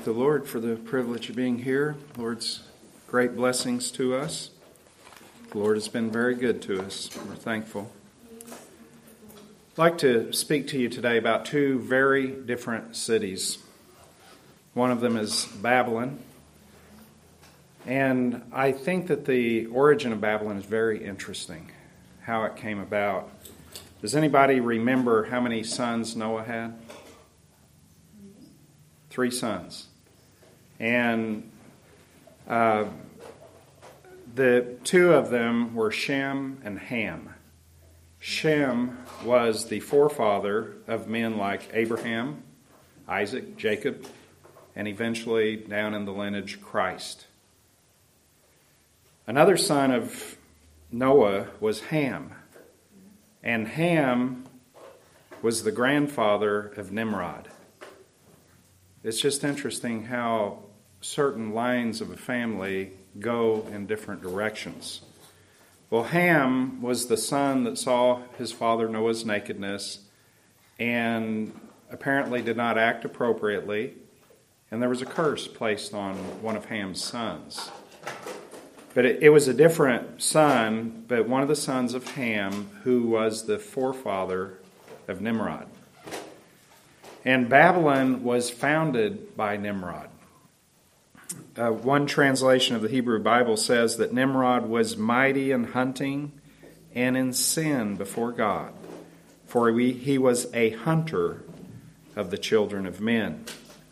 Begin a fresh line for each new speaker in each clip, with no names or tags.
thank the Lord for the privilege of being here. Lord's great blessings to us. The Lord has been very good to us. We're thankful. I'd like to speak to you today about two very different cities. One of them is Babylon. And I think that the origin of Babylon is very interesting, how it came about. Does anybody remember how many sons Noah had? 3 sons. And the 2 of them were Shem and Ham. Shem was the forefather of men like Abraham, Isaac, Jacob, and eventually down in the lineage Christ. Another son of Noah was Ham. And Ham was the grandfather of Nimrod. It's just interesting how certain lines of a family go in different directions. Well, Ham was the son that saw his father Noah's nakedness and apparently did not act appropriately, and there was a curse placed on one of Ham's sons. But it was a different son, but one of the sons of Ham who was the forefather of Nimrod. And Babylon was founded by Nimrod. One translation of the Hebrew Bible says that Nimrod was mighty in hunting and in sin before God, for he was a hunter of the children of men.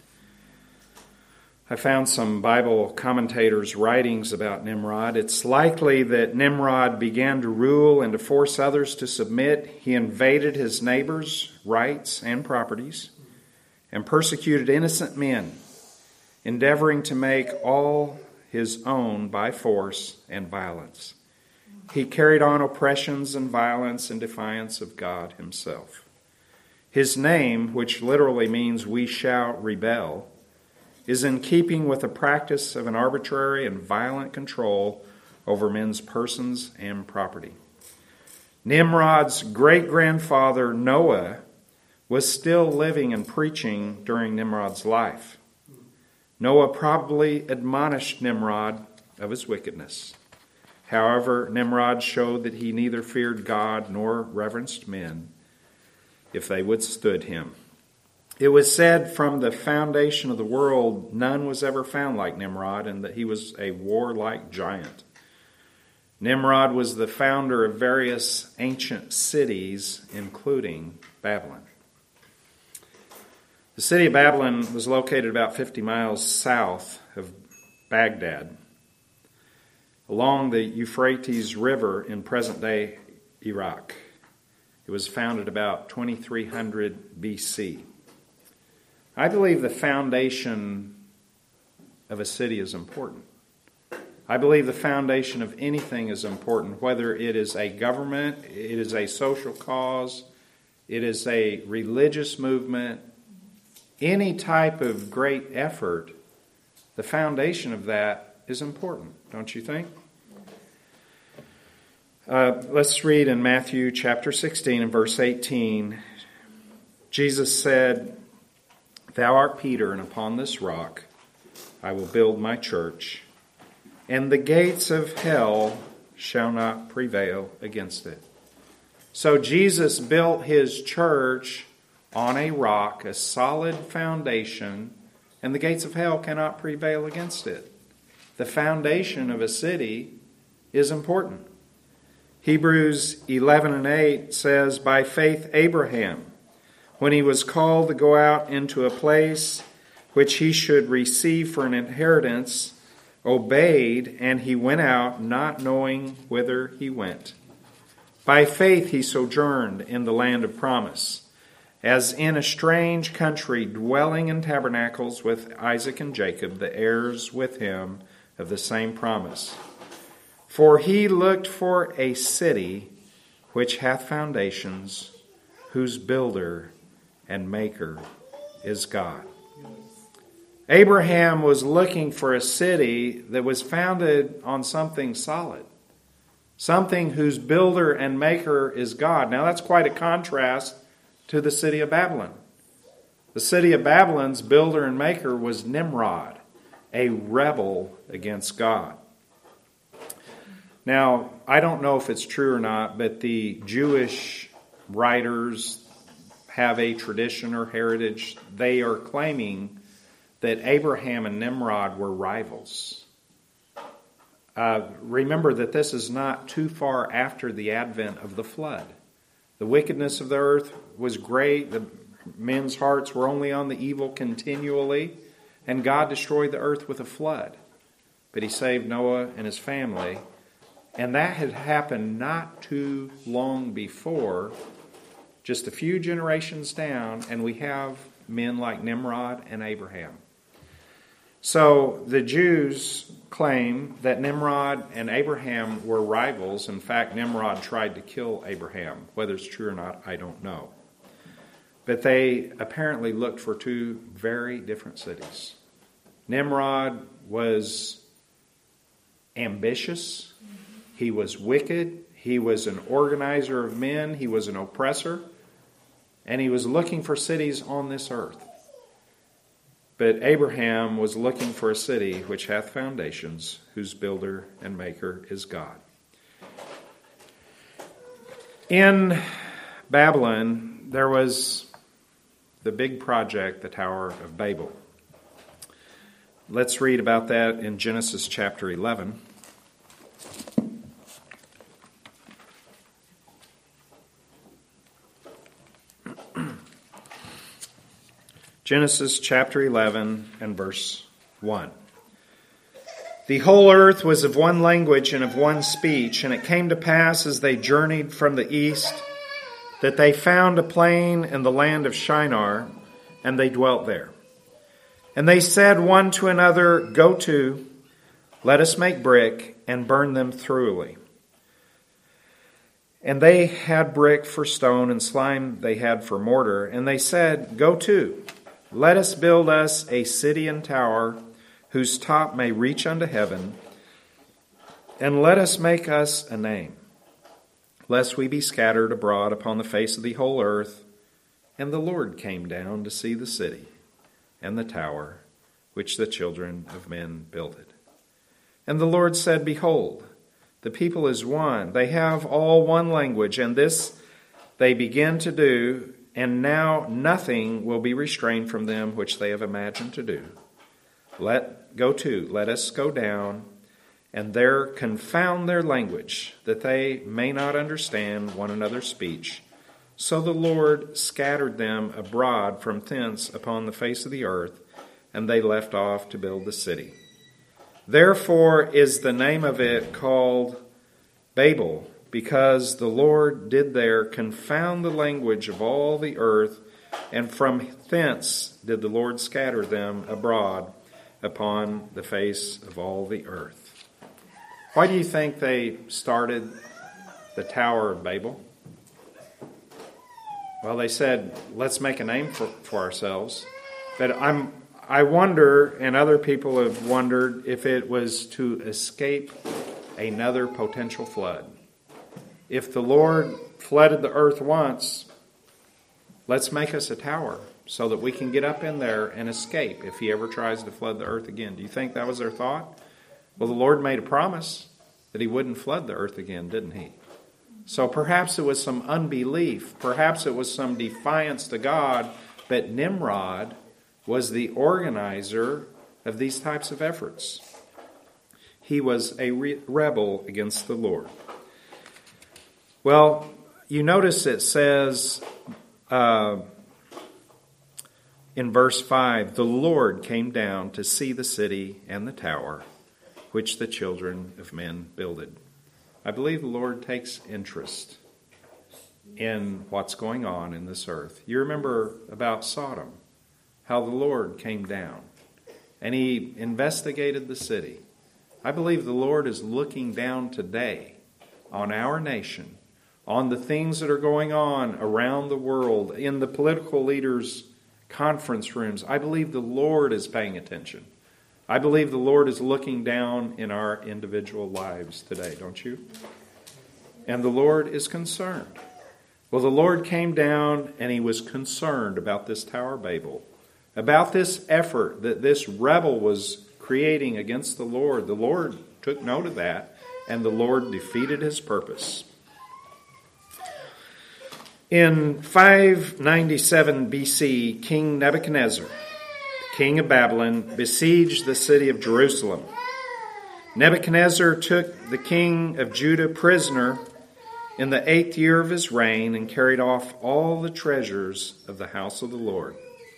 I found some Bible commentators' writings about Nimrod. It's likely that Nimrod began to rule and to force others to submit. He invaded his neighbors' rights and properties and persecuted innocent men, endeavoring to make all his own by force and violence. He carried on oppressions and violence in defiance of God himself. His name, which literally means "we shall rebel," is in keeping with the practice of an arbitrary and violent control over men's persons and property. Nimrod's great-grandfather Noah was still living and preaching during Nimrod's life. Noah probably admonished Nimrod of his wickedness. However, Nimrod showed that he neither feared God nor reverenced men if they withstood him. It was said from the foundation of the world, none was ever found like Nimrod, and that he was a warlike giant. Nimrod was the founder of various ancient cities, including Babylon. The city of Babylon was located about 50 miles south of Baghdad, along the Euphrates River in present-day Iraq. It was founded about 2300 BC. I believe the foundation of a city is important. I believe the foundation of anything is important, whether it is a government, it is a social cause, it is a religious movement, any type of great effort. The foundation of that is important, don't you think? Let's read in Matthew chapter 16 and verse 18. Jesus said, "Thou art Peter, and upon this rock I will build my church, and the gates of hell shall not prevail against it." So Jesus built his church on a rock, a solid foundation, and the gates of hell cannot prevail against it. The foundation of a city is important. Hebrews 11 and 8 says, "By faith Abraham, when he was called to go out into a place which he should receive for an inheritance, obeyed, and he went out, not knowing whither he went. By faith he sojourned in the land of promise, as in a strange country, dwelling in tabernacles with Isaac and Jacob, the heirs with him of the same promise. For he looked for a city which hath foundations, whose builder and maker is God." Abraham was looking for a city that was founded on something solid, something whose builder and maker is God. Now that's quite a contrast to the city of Babylon. The city of Babylon's builder and maker was Nimrod, a rebel against God. Now, I don't know if it's true or not, but the Jewish writers have a tradition or heritage. They are claiming that Abraham and Nimrod were rivals. Remember that this is not too far after the advent of the flood. The wickedness of the earth was great. The men's hearts were only on the evil continually. And God destroyed the earth with a flood. But he saved Noah and his family. And that had happened not too long before, just a few generations down, and we have men like Nimrod and Abraham. So the Jews claim that Nimrod and Abraham were rivals. In fact, Nimrod tried to kill Abraham. Whether it's true or not, I don't know. But they apparently looked for two very different cities. Nimrod was ambitious. He was wicked. He was an organizer of men. He was an oppressor. And he was looking for cities on this earth. But Abraham was looking for a city which hath foundations, whose builder and maker is God. In Babylon, there was the big project, the Tower of Babel. Let's read about that in Genesis chapter 11. Genesis chapter 11 and verse 1. The whole earth was of one language and of one speech, and it came to pass as they journeyed from the east that they found a plain in the land of Shinar, and they dwelt there. And they said one to another, Go to, let us make brick and burn them thoroughly. And they had brick for stone, and slime they had for mortar. And they said, Go to, let us build us a city and tower, whose top may reach unto heaven, and let us make us a name, lest we be scattered abroad upon the face of the whole earth. And the Lord came down to see the city and the tower which the children of men builded. And the Lord said, Behold, the people is one. They have all one language, and this they begin to do, and now nothing will be restrained from them which they have imagined to do. Let us go down, and there confound their language, that they may not understand one another's speech. So the Lord scattered them abroad from thence upon the face of the earth, and they left off to build the city. Therefore is the name of it called Babel, because the Lord did there confound the language of all the earth, and from thence did the Lord scatter them abroad upon the face of all the earth. Why do you think they started the Tower of Babel? Well, they said, let's make a name for ourselves. But I wonder, and other people have wondered, if it was to escape another potential flood. If the Lord flooded the earth once, let's make us a tower so that we can get up in there and escape if he ever tries to flood the earth again. Do you think that was their thought? Well, the Lord made a promise that he wouldn't flood the earth again, didn't he? So perhaps it was some unbelief. Perhaps it was some defiance to God. But Nimrod was the organizer of these types of efforts. He was a rebel against the Lord. Well, you notice it says in verse 5, the Lord came down to see the city and the tower, which the children of men builded. I believe the Lord takes interest in what's going on in this earth. You remember about Sodom, how the Lord came down and he investigated the city. I believe the Lord is looking down today on our nation, on the things that are going on around the world, in the political leaders' conference rooms. I believe the Lord is paying attention. I believe the Lord is looking down in our individual lives today, don't you? And the Lord is concerned. Well, the Lord came down and he was concerned about this Tower of Babel. about this effort that this rebel was creating against the Lord took note of that, and the Lord defeated his purpose. In 597 BC, King Nebuchadnezzar, king of Babylon, besieged the city of Jerusalem. Nebuchadnezzar took the king of Judah prisoner in the 8th year of his reign and carried off all the treasures of the house of the Lord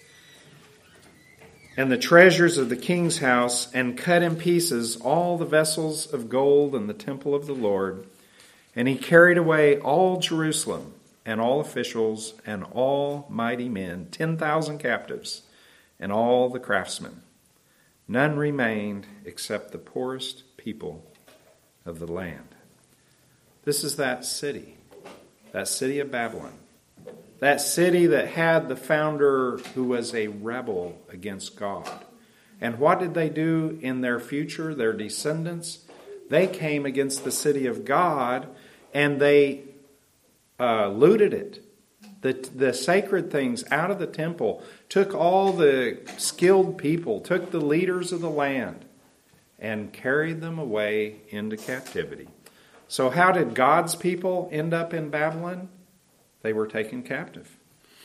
and the treasures of the king's house, and cut in pieces all the vessels of gold in the temple of the Lord. And he carried away all Jerusalem and all officials and all mighty men, 10,000 captives, and all the craftsmen. None remained except the poorest people of the land. This is that city of Babylon. That city that had the founder who was a rebel against God. And what did they do in their future, their descendants? They came against the city of God and they looted it. The sacred things out of the temple, took all the skilled people, took the leaders of the land, and carried them away into captivity. So how did God's people end up in Babylon? They were taken captive.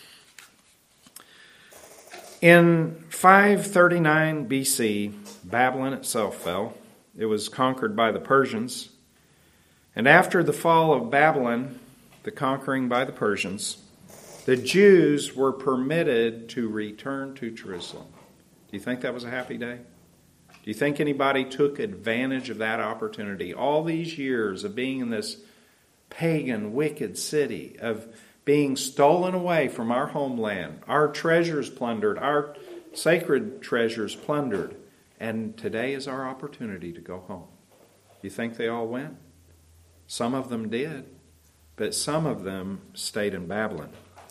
In 539 BC, Babylon itself fell. It was conquered by the Persians. And after the fall of Babylon, the conquering by the Persians, the Jews were permitted to return to Jerusalem. Do you think that was a happy day? Do you think anybody took advantage of that opportunity? All these years of being in this pagan, wicked city, of being stolen away from our homeland, our treasures plundered, our sacred treasures plundered, and today is our opportunity to go home. Do you think they all went? Some of them did, but some of them stayed in Babylon.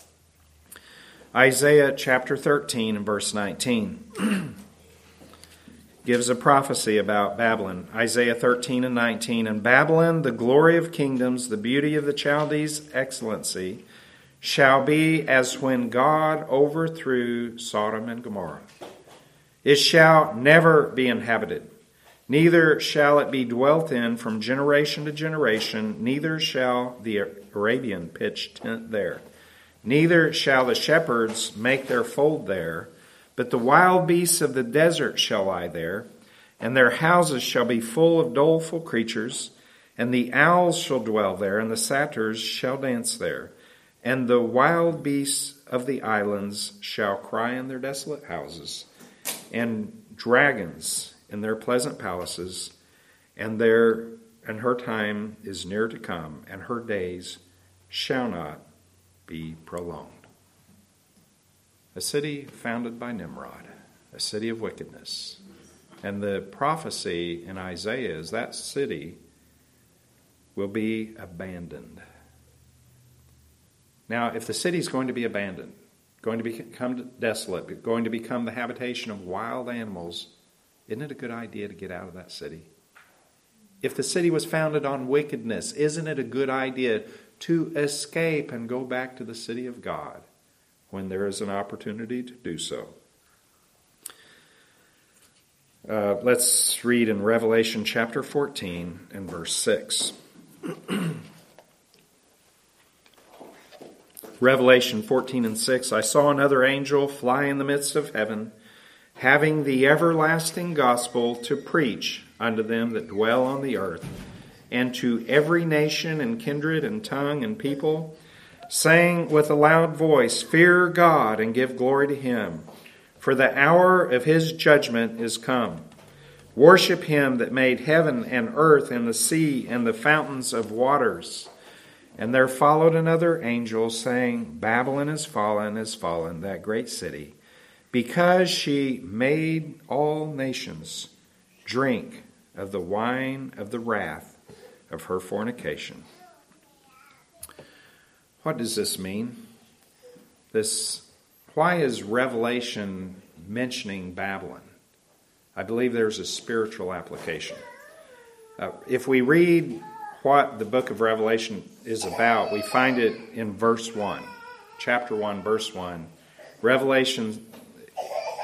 Isaiah chapter 13 and verse 19 gives a prophecy about Babylon. Isaiah 13 and 19, "And Babylon, the glory of kingdoms, the beauty of the Chaldees' excellency, shall be as when God overthrew Sodom and Gomorrah. It shall never be inhabited, neither shall it be dwelt in from generation to generation, neither shall the Arabian pitch tent there. Neither shall the shepherds make their fold there, but the wild beasts of the desert shall lie there, and their houses shall be full of doleful creatures, and the owls shall dwell there, and the satyrs shall dance there, and the wild beasts of the islands shall cry in their desolate houses, and dragons in their pleasant palaces, and her time is near to come, and her days shall not be prolonged." A city founded by Nimrod, a city of wickedness. And the prophecy in Isaiah is that city will be abandoned. Now, if the city is going to be abandoned, going to become desolate, going to become the habitation of wild animals, isn't it a good idea to get out of that city? If the city was founded on wickedness, isn't it a good idea to escape and go back to the city of God when there is an opportunity to do so? Let's read in Revelation chapter 14 and verse 6. Revelation 14 and 6, "I saw another angel fly in the midst of heaven, having the everlasting gospel to preach unto them that dwell on the earth, and to every nation and kindred and tongue and people, saying with a loud voice, Fear God and give glory to him, for the hour of his judgment is come. Worship him that made heaven and earth and the sea and the fountains of waters. And there followed another angel, saying, Babylon is fallen, that great city, because she made all nations drink of the wine of the wrath of her fornication." What does this mean? Why is Revelation mentioning Babylon? I believe there's a spiritual application. If we read what the book of Revelation is about, we find it in verse 1, chapter 1, verse 1. Revelation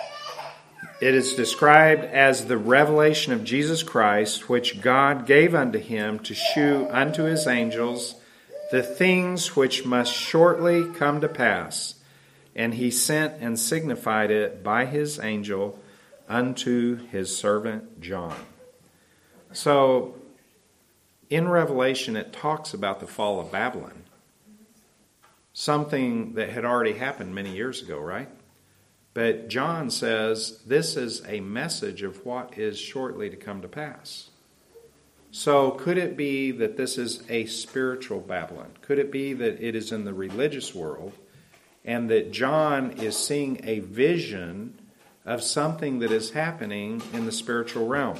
It is described as the revelation of Jesus Christ, which God gave unto him to shew unto his angels the things which must shortly come to pass. And he sent and signified it by his angel unto his servant John. So, in Revelation, it talks about the fall of Babylon. Something that had already happened many years ago, right? But John says this is a message of what is shortly to come to pass. So could it be that this is a spiritual Babylon? Could it be that it is in the religious world and that John is seeing a vision of something that is happening in the spiritual realm?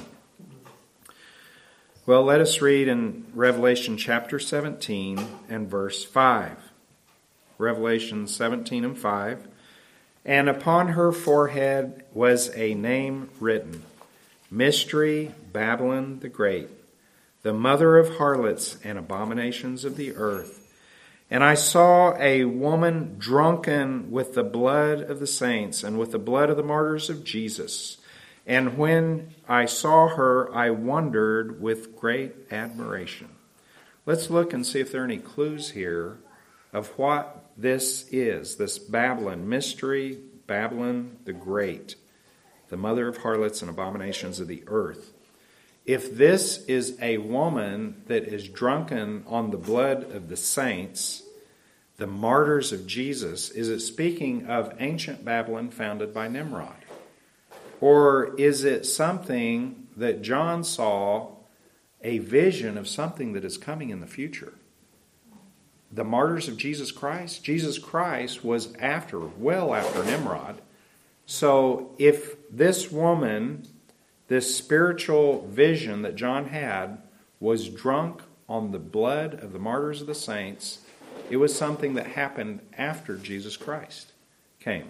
Well, let us read in Revelation chapter 17 and verse 5. Revelation 17 and 5. And upon her forehead was a name written, Mystery, Babylon the Great, the mother of harlots and abominations of the earth. And I saw a woman drunken with the blood of the saints and with the blood of the martyrs of Jesus. And when I saw her, I wondered with great admiration. Let's look and see if there are any clues here of what this is, this Babylon, mystery, Babylon the Great, the mother of harlots and abominations of the earth. If this is a woman that is drunken on the blood of the saints, the martyrs of Jesus, is it speaking of ancient Babylon founded by Nimrod? Or is it something that John saw, a vision of something that is coming in the future? The martyrs of Jesus Christ was well after Nimrod. So if this woman, this spiritual vision that John had, was drunk on the blood of the martyrs of the saints, it was something that happened after Jesus Christ came.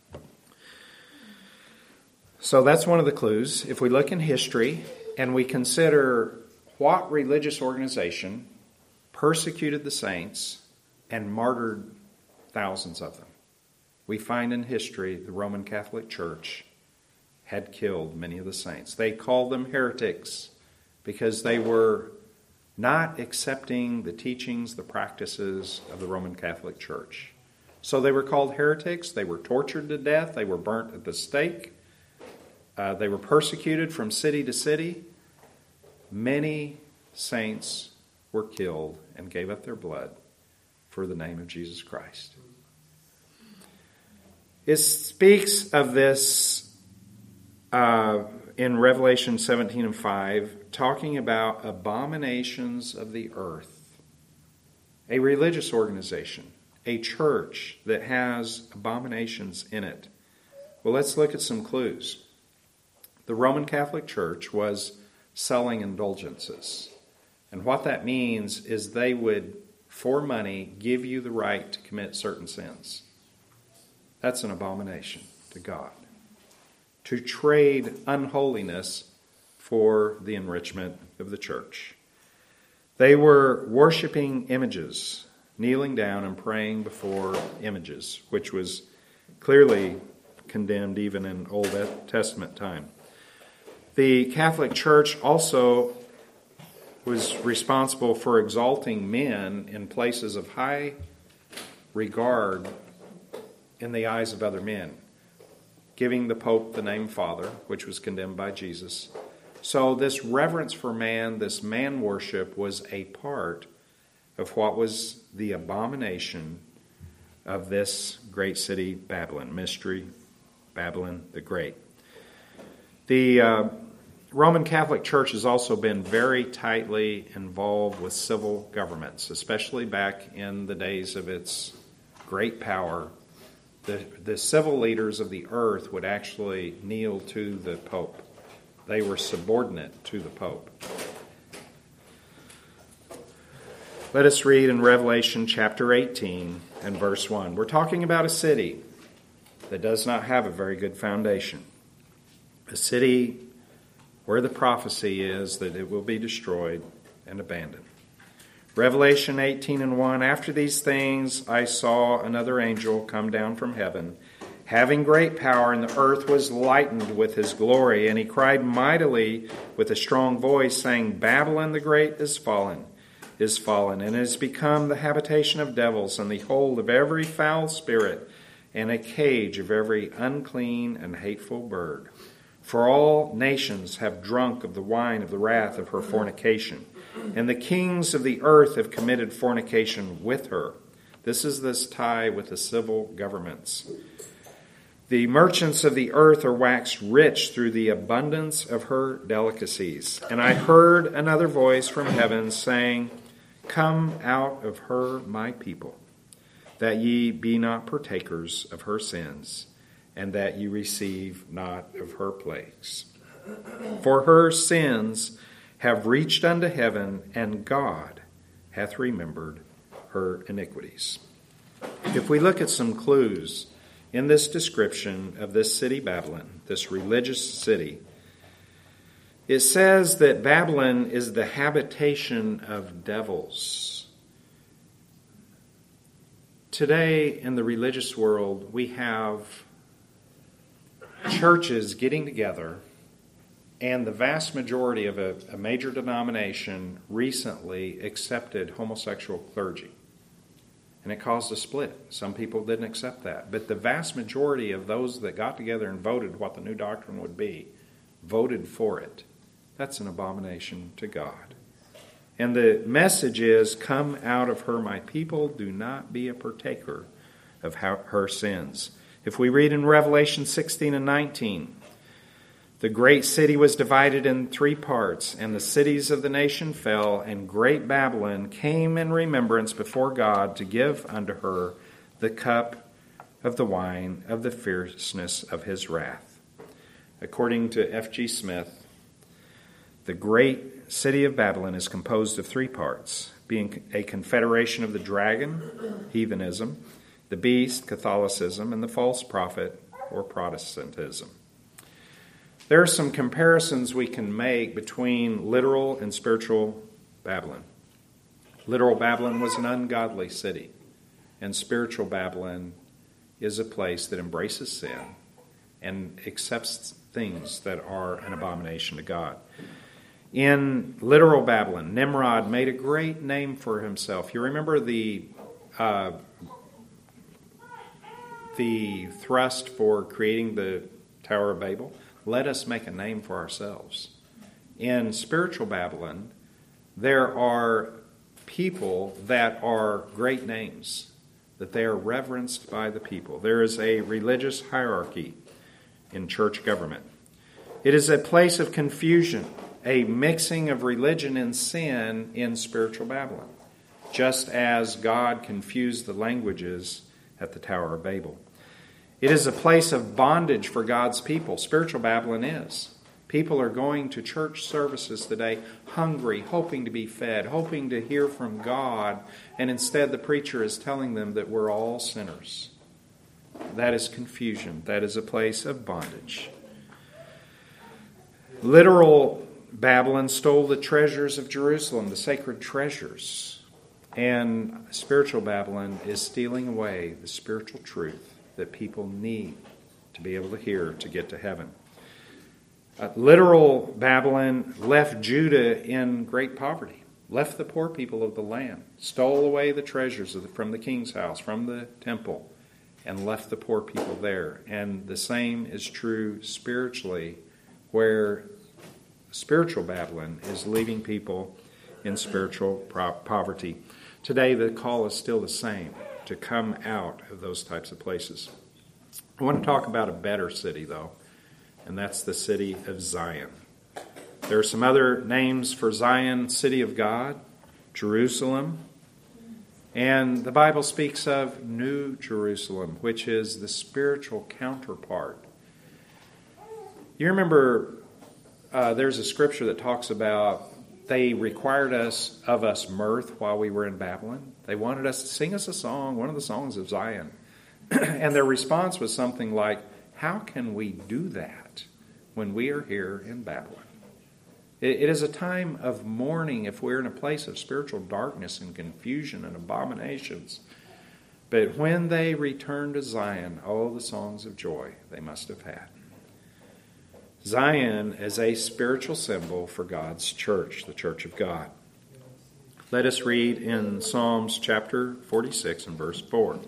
So that's one of the clues. If we look in history and we consider what religious organization persecuted the saints and martyred thousands of them, we find in history the Roman Catholic Church had killed many of the saints. They called them heretics because they were not accepting the teachings, the practices of the Roman Catholic Church. So they were called heretics. They were tortured to death. They were burnt at the stake. They were persecuted from city to city. Many saints were killed and gave up their blood for the name of Jesus Christ. It speaks of this in Revelation 17 and 5, talking about abominations of the earth. A religious organization, a church that has abominations in it. Well, let's look at some clues. The Roman Catholic Church was selling indulgences. And what that means is they would, for money, give you the right to commit certain sins. That's an abomination to God. To trade unholiness for the enrichment of the church. They were worshiping images, kneeling down and praying before images, which was clearly condemned even in Old Testament time. The Catholic Church also was responsible for exalting men in places of high regard in the eyes of other men, giving the Pope the name Father, which was condemned by Jesus. So this reverence for man, this man worship, was a part of what was the abomination of this great city, Babylon, mystery, Babylon the Great. The Roman Catholic Church has also been very tightly involved with civil governments, especially back in the days of its great power. The civil leaders of the earth would actually kneel to the Pope. They were subordinate to the Pope. Let us read in Revelation chapter 18 and verse 1. We're talking about a city that does not have a very good foundation. A city where the prophecy is that it will be destroyed and abandoned. Revelation 18 and 1, after these things I saw another angel come down from heaven, having great power, and the earth was lightened with his glory. And he cried mightily with a strong voice, saying, Babylon the great is fallen, and has become the habitation of devils, and the hold of every foul spirit, and a cage of every unclean and hateful bird. For all nations have drunk of the wine of the wrath of her fornication, and the kings of the earth have committed fornication with her. This is this tie with the civil governments. The merchants of the earth are waxed rich through the abundance of her delicacies. And I heard another voice from heaven saying, Come out of her, my people, that ye be not partakers of her sins, and that ye receive not of her plagues. For her sins have reached unto heaven, and God hath remembered her iniquities. If we look at some clues in this description of this city Babylon, this religious city, it says that Babylon is the habitation of devils. Today in the religious world, we have churches getting together, and the vast majority of a major denomination recently accepted homosexual clergy. And it caused a split. Some people didn't accept that. But the vast majority of those that got together and voted what the new doctrine would be, voted for it. That's an abomination to God. And the message is, Come out of her, my people. Do not be a partaker of her sins. If we read in Revelation 16 and 19, the great city was divided in 3 parts, and the cities of the nation fell, and great Babylon came in remembrance before God to give unto her the cup of the wine of the fierceness of his wrath. According to F.G. Smith, the great city of Babylon is composed of 3 parts, being a confederation of the dragon, heathenism, the beast, Catholicism, and the false prophet, or Protestantism. There are some comparisons we can make between literal and spiritual Babylon. Literal Babylon was an ungodly city, and spiritual Babylon is a place that embraces sin and accepts things that are an abomination to God. In literal Babylon, Nimrod made a great name for himself. You remember the thrust for creating the Tower of Babel? Let us make a name for ourselves. In spiritual Babylon, there are people that are great names, that they are reverenced by the people. There is a religious hierarchy in church government. It is a place of confusion, a mixing of religion and sin in spiritual Babylon, just as God confused the languages at the Tower of Babel. It is a place of bondage for God's people. Spiritual Babylon is. People are going to church services today hungry, hoping to be fed, hoping to hear from God, and instead the preacher is telling them that we're all sinners. That is confusion. That is a place of bondage. Literal Babylon stole the treasures of Jerusalem, the sacred treasures. And spiritual Babylon is stealing away the spiritual truth that people need to be able to hear to get to heaven. Literal Babylon left Judah in great poverty, left the poor people of the land, stole away the treasures from the king's house, from the temple, and left the poor people there. And the same is true spiritually, where spiritual Babylon is leaving people in spiritual poverty. Today the call is still the same, to come out of those types of places. I want to talk about a better city, though, and that's the city of Zion. There are some other names for Zion, city of God, Jerusalem, and the Bible speaks of New Jerusalem, which is the spiritual counterpart. You remember there's a scripture that talks about they required of us mirth while we were in Babylon. They wanted us to sing us a song, one of the songs of Zion. And their response was something like, how can we do that when we are here in Babylon? It is a time of mourning if we're in a place of spiritual darkness and confusion and abominations. But when they returned to Zion, oh, the songs of joy they must have had. Zion is a spiritual symbol for God's church, the church of God. Let us read in Psalms chapter 46 and verse 4.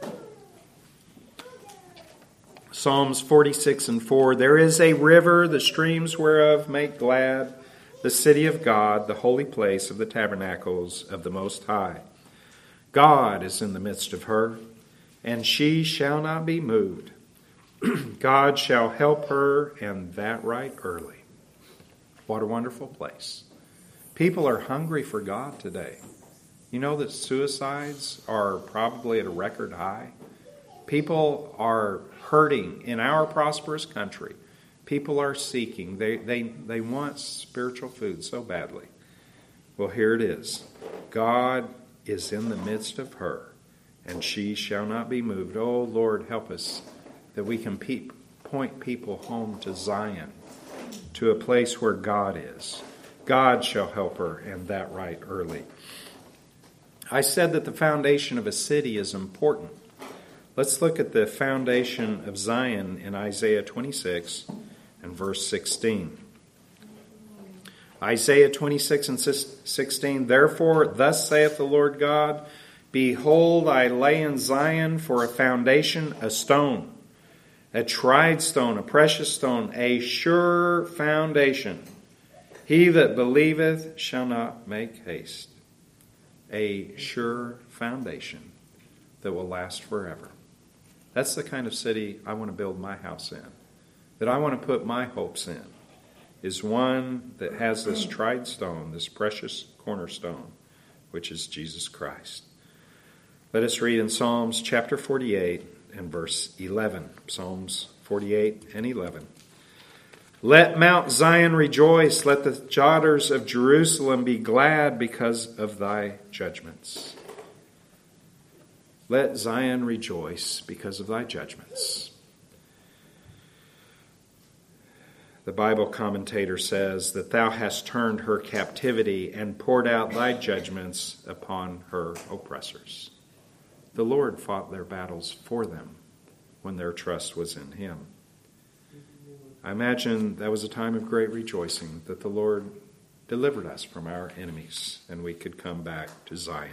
Psalms 46 and 4. There is a river, the streams whereof make glad the city of God, the holy place of the tabernacles of the Most High. God is in the midst of her, and she shall not be moved. God shall help her, and that right early. What a wonderful place. People are hungry for God today. You know that suicides are probably at a record high. People are hurting in our prosperous country. People are seeking. They want spiritual food so badly. Well, here it is. God is in the midst of her, and she shall not be moved. Oh, Lord, help us that we can point people home to Zion, to a place where God is. God shall help her, and that right early. I said that the foundation of a city is important. Let's look at the foundation of Zion in Isaiah 26 and verse 16. Isaiah 26 and 16, Therefore, thus saith the Lord God, Behold, I lay in Zion for a foundation, a stone, a tried stone, a precious stone, a sure foundation. He that believeth shall not make haste. A sure foundation that will last forever. That's the kind of city I want to build my house in, that I want to put my hopes in, is one that has this tried stone, this precious cornerstone, which is Jesus Christ. Let us read in Psalms chapter 48 and verse 11. Psalms 48 and 11. Let Mount Zion rejoice, let the daughters of Jerusalem be glad because of thy judgments. Let Zion rejoice because of thy judgments. The Bible commentator says that thou hast turned her captivity and poured out thy judgments upon her oppressors. The Lord fought their battles for them when their trust was in him. I imagine that was a time of great rejoicing that the Lord delivered us from our enemies and we could come back to Zion.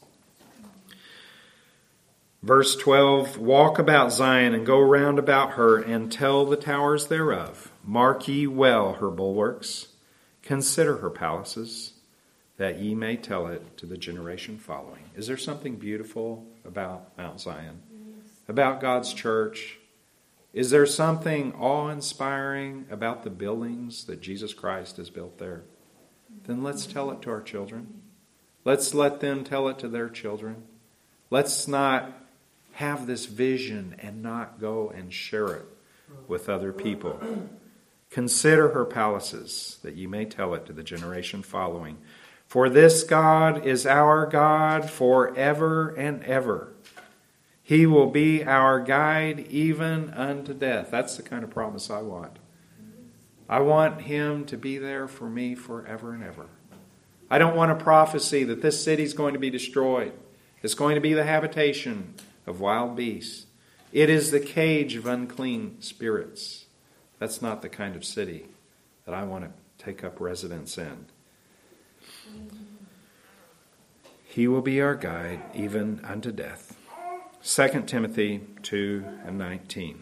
Verse 12, Walk about Zion and go round about her and tell the towers thereof. Mark ye well her bulwarks. Consider her palaces, that ye may tell it to the generation following. Is there something beautiful about Mount Zion? About God's church? Is there something awe-inspiring about the buildings that Jesus Christ has built there? Then let's tell it to our children. Let's let them tell it to their children. Let's not have this vision and not go and share it with other people. Consider her palaces, that you may tell it to the generation following. For this God is our God forever and ever. He will be our guide even unto death. That's the kind of promise I want. I want him to be there for me forever and ever. I don't want a prophecy that this city is going to be destroyed. It's going to be the habitation of wild beasts. It is the cage of unclean spirits. That's not the kind of city that I want to take up residence in. He will be our guide even unto death. 2 Timothy 2 and 19.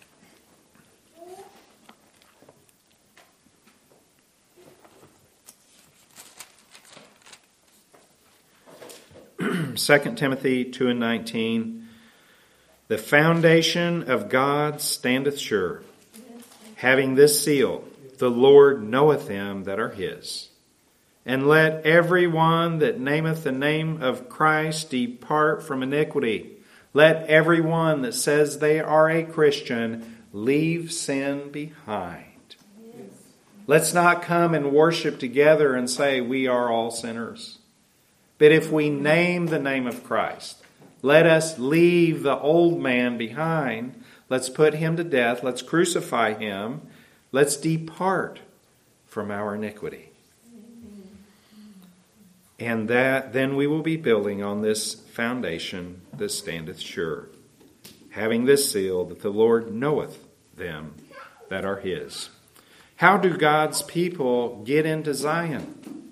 Second Timothy 2 and 19. The foundation of God standeth sure, having this seal, the Lord knoweth them that are his. And let every one that nameth the name of Christ depart from iniquity. Let every one that says they are a Christian leave sin behind. Let's not come and worship together and say we are all sinners. But if we name the name of Christ, let us leave the old man behind. Let's put him to death. Let's crucify him. Let's depart from our iniquity. And that then we will be building on this foundation that standeth sure, having this seal, that the Lord knoweth them that are his. How do God's people get into Zion?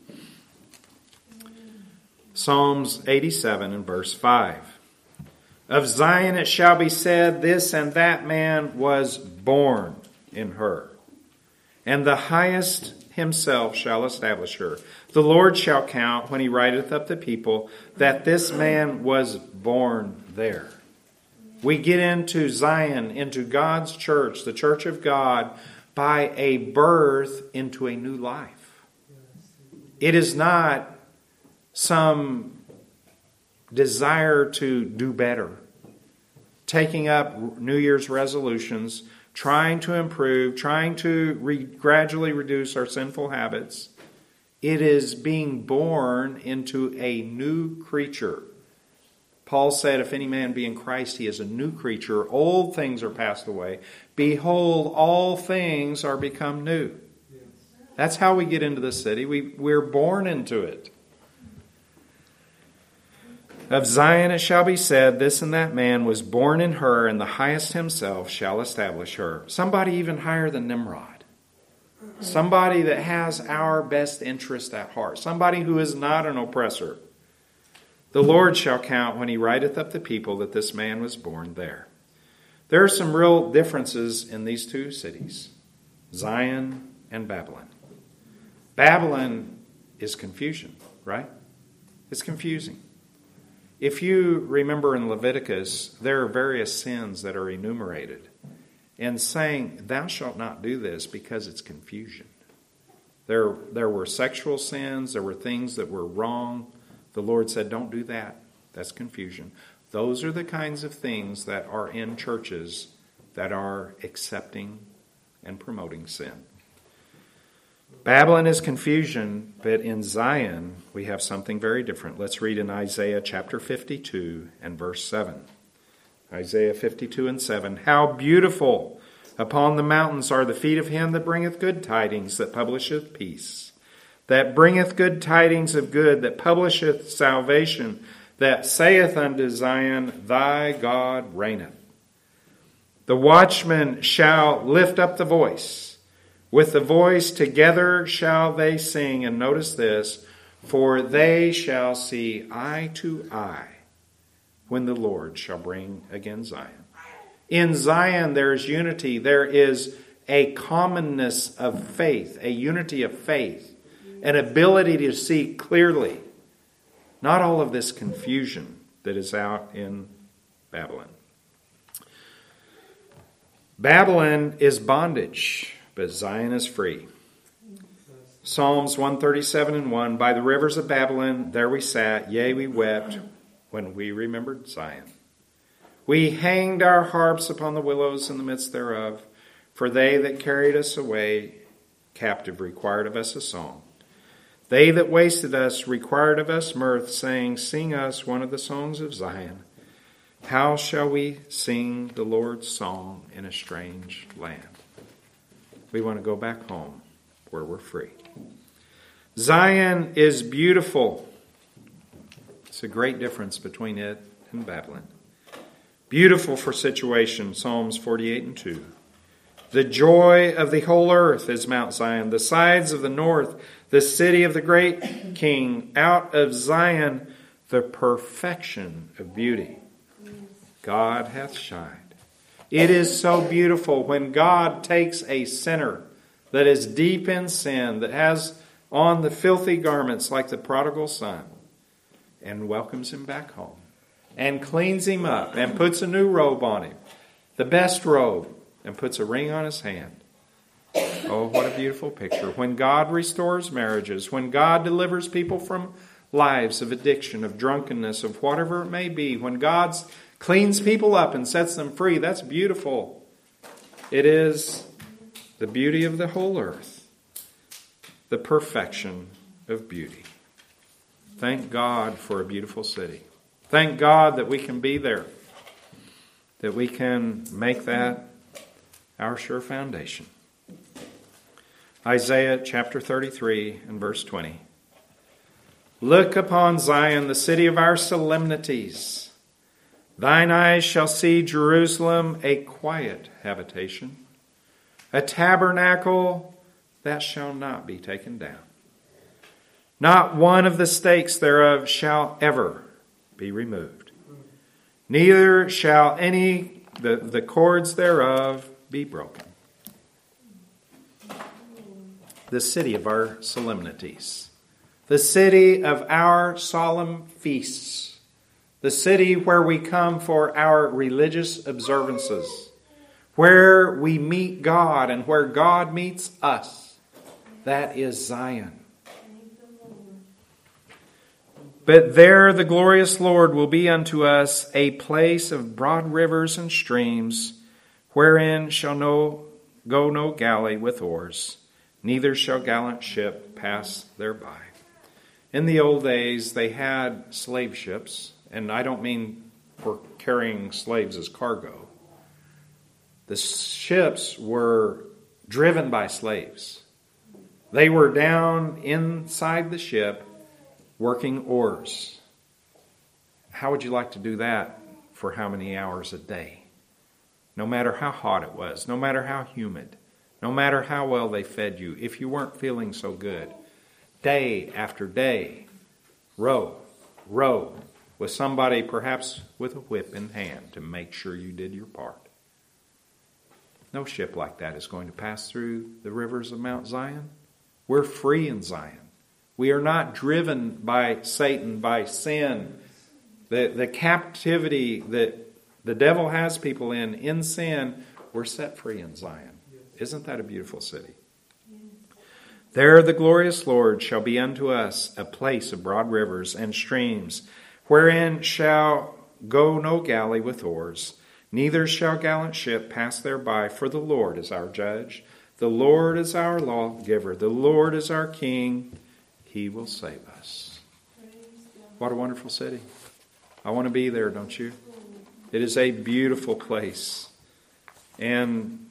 Psalms 87 and verse 5. Of Zion it shall be said, this and that man was born in her, and the highest himself shall establish her. The Lord shall count when he writeth up the people that this man was born there. We get into Zion, into God's church, the church of God, by a birth into a new life. It is not some desire to do better, taking up New Year's resolutions, trying to improve, trying to gradually reduce our sinful habits. It is being born into a new creature. Paul said, if any man be in Christ, he is a new creature. Old things are passed away. Behold, all things are become new. That's how we get into the city. We're born into it. Of Zion it shall be said, this and that man was born in her, and the highest himself shall establish her. Somebody even higher than Nimrod. Somebody that has our best interest at heart. Somebody who is not an oppressor. The Lord shall count when he writeth up the people that this man was born there. There are some real differences in these two cities, Zion and Babylon. Babylon is confusion, right? It's confusing. If you remember in Leviticus, there are various sins that are enumerated. And saying, thou shalt not do this because it's confusion. There were sexual sins, there were things that were wrong. The Lord said, don't do that. That's confusion. Those are the kinds of things that are in churches that are accepting and promoting sin. Babylon is confusion, but in Zion we have something very different. Let's read in Isaiah chapter 52 and verse 7. Isaiah 52 and 7. How beautiful upon the mountains are the feet of him that bringeth good tidings, that publisheth peace, that bringeth good tidings of good, that publisheth salvation, that saith unto Zion, thy God reigneth. The watchmen shall lift up the voice. With the voice together shall they sing. And notice this, for they shall see eye to eye when the Lord shall bring again Zion. In Zion there is unity. There is a commonness of faith, a unity of faith, an ability to see clearly. Not all of this confusion that is out in Babylon. Babylon is bondage, but Zion is free. Psalms 137 and 1, by the rivers of Babylon there we sat, yea, we wept when we remembered Zion. We hanged our harps upon the willows in the midst thereof, for they that carried us away captive required of us a song. They that wasted us required of us mirth, saying, sing us one of the songs of Zion. How shall we sing the Lord's song in a strange land? We want to go back home where we're free. Zion is beautiful. It's a great difference between it and Babylon. Beautiful for situation, Psalms 48 and 2. The joy of the whole earth is Mount Zion, the sides of the north, the city of the great King. Out of Zion, the perfection of beauty. God hath shined. It is so beautiful when God takes a sinner that is deep in sin, that has on the filthy garments like the prodigal son, and welcomes him back home, and cleans him up, and puts a new robe on him, the best robe, and puts a ring on his hand. Oh, what a beautiful picture. When God restores marriages, when God delivers people from lives of addiction, of drunkenness, of whatever it may be, when God cleans people up and sets them free, that's beautiful. It is the beauty of the whole earth, the perfection of beauty. Thank God for a beautiful city. Thank God that we can be there, that we can make that our sure foundation. Isaiah chapter 33 and verse 20. Look upon Zion, the city of our solemnities. Thine eyes shall see Jerusalem, a quiet habitation, a tabernacle that shall not be taken down. Not one of the stakes thereof shall ever be removed. Neither shall any the cords thereof be broken. The city of our solemnities. The city of our solemn feasts. The city where we come for our religious observances. Where we meet God and where God meets us. That is Zion. But there the glorious Lord will be unto us a place of broad rivers and streams, wherein shall go no galley with oars, neither shall gallant ship pass thereby. In the old days, they had slave ships, and I don't mean for carrying slaves as cargo. The ships were driven by slaves. They were down inside the ship working oars. How would you like to do that for how many hours a day? No matter how hot it was, no matter how humid, no matter how well they fed you, if you weren't feeling so good, day after day, row, with somebody perhaps with a whip in hand to make sure you did your part. No ship like that is going to pass through the rivers of Mount Zion. We're free in Zion. We are not driven by Satan, by sin. The captivity that the devil has people in sin, we're set free in Zion. Isn't that a beautiful city? There the glorious Lord shall be unto us a place of broad rivers and streams, wherein shall go no galley with oars, neither shall gallant ship pass thereby, for the Lord is our judge, the Lord is our lawgiver, the Lord is our king, he will save us. What a wonderful city. I want to be there, don't you? It is a beautiful place. And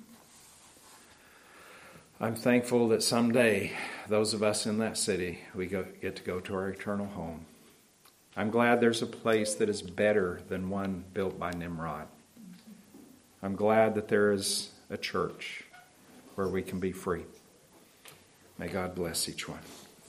I'm thankful that someday, those of us in that city, we get to go to our eternal home. I'm glad there's a place that is better than one built by Nimrod. I'm glad that there is a church where we can be free. May God bless each one.